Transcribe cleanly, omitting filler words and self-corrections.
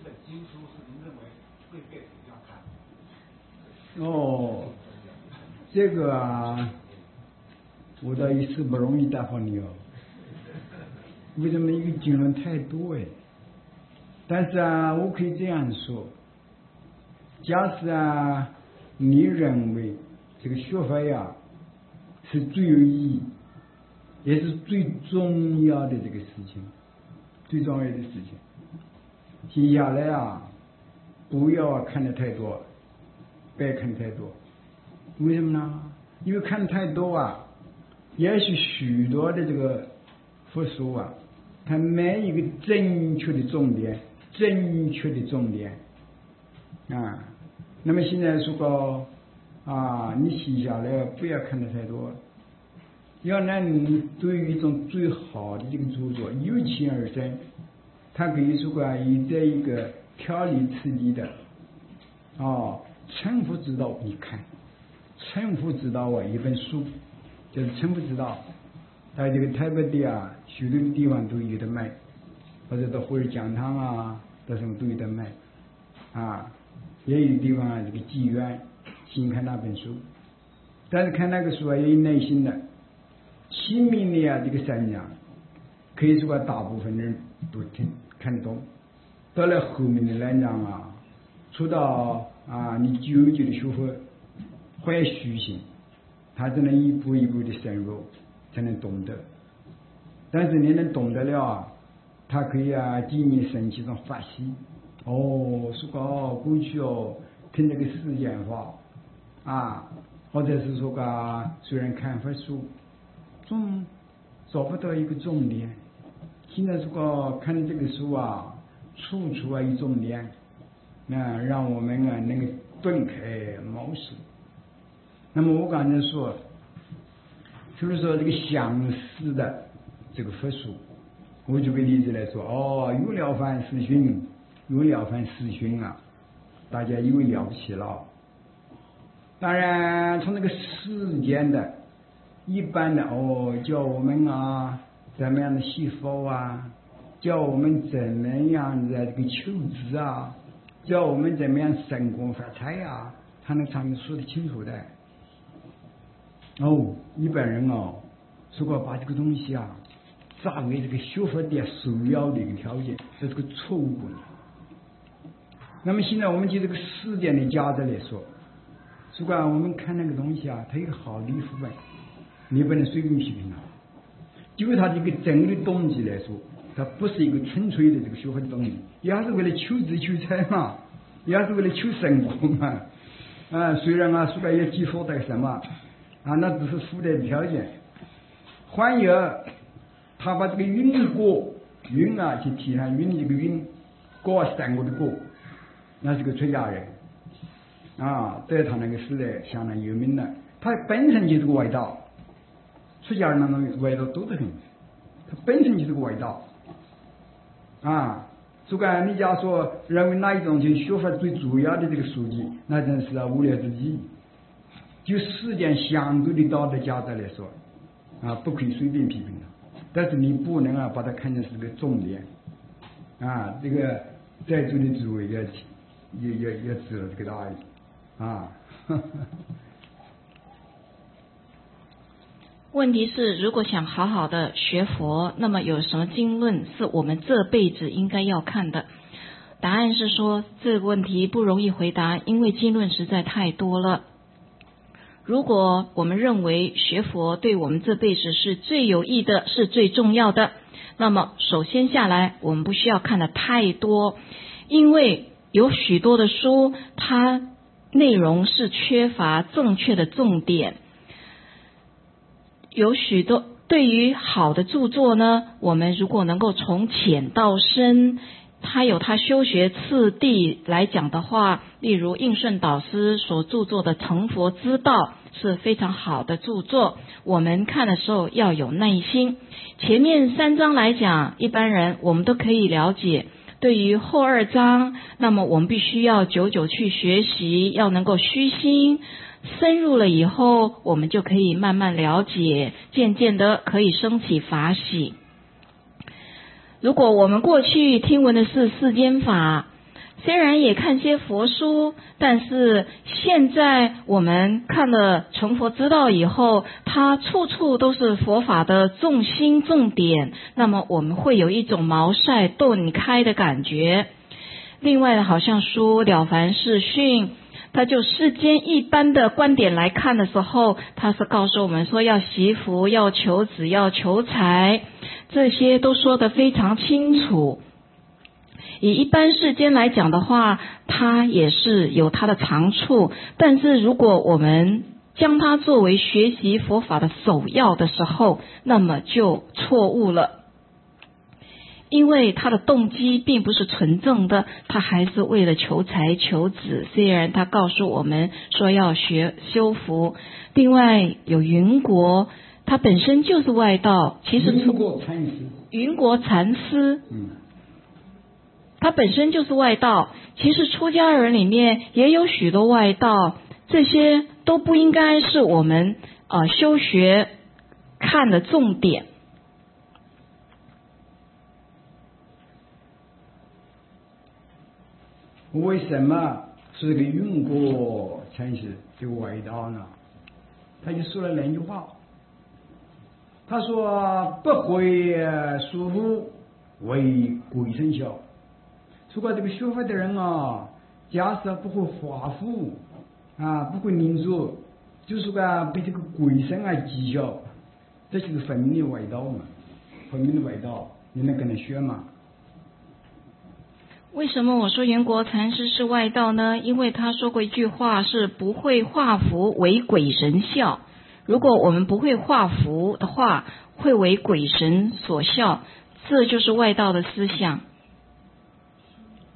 的经书是您认为这辈子要看？ 哦，这个啊，我倒也是不容易答复你哦。为什么一个经论太多哎？但是啊，我可以这样说：假使啊，你认为这个学法呀是最有意义，也是最重要的这个事情，最重要的事情，接下来啊，不要看得太多，别看太多。为什么呢？因为看太多啊，也许许多的这个佛书啊，它没一个正确的重点，啊。那么现在如果啊，你写下来不要看得太多，要让你对于一种最好的这个著作由情而生，它可以说以这一个条理次第的称呼之道，你看称呼之道啊，一本书就是称呼之道，在这个台北的啊，许多的地方都有的卖，或者到或者讲堂啊，到什么都有的卖啊。也有地方啊，这个妓院先看那本书，但是看那个书啊，也有耐心的，亲民的啊，这个善良，可以说大部分人都看得懂。到了后面的那章啊，除到啊你久久的学佛怀虚心，他只能一步一步的深入，才能懂得。但是你能懂得了啊，他可以啊给你升起一种法喜。说过去听这个世间话啊，或者是说虽然看佛书，总找不到一个重点。现在看这个书啊，处处啊一重点，让我们啊能够顿开茅塞。那么我刚才说，就是说这个相似的这个佛书，我举个例子来说，有了凡四训啊，大家以为了不起了。当然从那个世间的一般的叫我们啊怎么样的洗佛啊，叫我们怎么样的这个求知啊，叫我们怎么样升官发财啊，他能上面说得清楚的。一般人如果把这个东西啊作为这个学佛的首要的一个条件，这是个错误观念。那么现在我们就这个世间的价值来说，如果我们看那个东西啊，它有个好的副本，你不能随便批评它。就它这个真的动机来说，它不是一个纯粹的这个学佛的动机，也是为了求智求财嘛，也是为了求生活嘛。虽然说也寄托在什么那只是附带的条件。换言他把这个云果去提上云这个云果三国的果，那是个出家人在他那个时代相当有名的。他本身就是个外道，出家人那种外道都得很，他本身就是个外道如果你假说认为哪一种就学法最主要的这个书籍，那真是无聊之极。就世间相对的道德价值来说不可以随便批评它，但是你不能把它看成是个重点这个在座的诸位也知道这个道理问题是，如果想好好的学佛，那么有什么经论是我们这辈子应该要看的？答案是说，这个问题不容易回答，因为经论实在太多了。如果我们认为学佛对我们这辈子是最有益的，是最重要的，那么首先下来我们不需要看的太多，因为有许多的书它内容是缺乏正确的重点。有许多对于好的著作呢，我们如果能够从浅到深，他有他修学次第来讲的话，例如应顺导师所著作的《成佛之道》是非常好的著作，我们看的时候要有耐心。前面3章来讲，一般人我们都可以了解，对于后2章，那么我们必须要久久去学习，要能够虚心深入了以后，我们就可以慢慢了解，渐渐的可以升起法喜。如果我们过去听闻的是世间法， 虽然也看些佛书，但是现在我们看了成佛之道以后，它处处都是佛法的重心重点，那么我们会有一种毛晒顿开的感觉。另外好像书了凡四训，他就世间一般的观点来看的时候，他是告诉我们说要惜福，要求子，要求财，这些都说得非常清楚。以一般世间来讲的话，它也是有它的长处，但是如果我们将它作为学习佛法的首要的时候，那么就错误了。因为他的动机并不是纯正的，他还是为了求财求子，虽然他告诉我们说要修福。另外有云国，他本身就是外道，其实云国禅师他本身就是外道，其实出家人里面也有许多外道，这些都不应该是我们修学看的重点。 为什么是个云国禅师这个外道呢？他就说了两句话，他说不会疏忽为鬼神效。如果这个学佛的人啊，假设不会画符不会念咒，就是个被这个鬼神讥笑，这就是分明的外道嘛，分明的外道，你能跟他学吗？ 为什么我说圆国禅师是外道呢？因为他说过一句话，是不会画符为鬼神笑。如果我们不会画符的话，会为鬼神所笑，这就是外道的思想。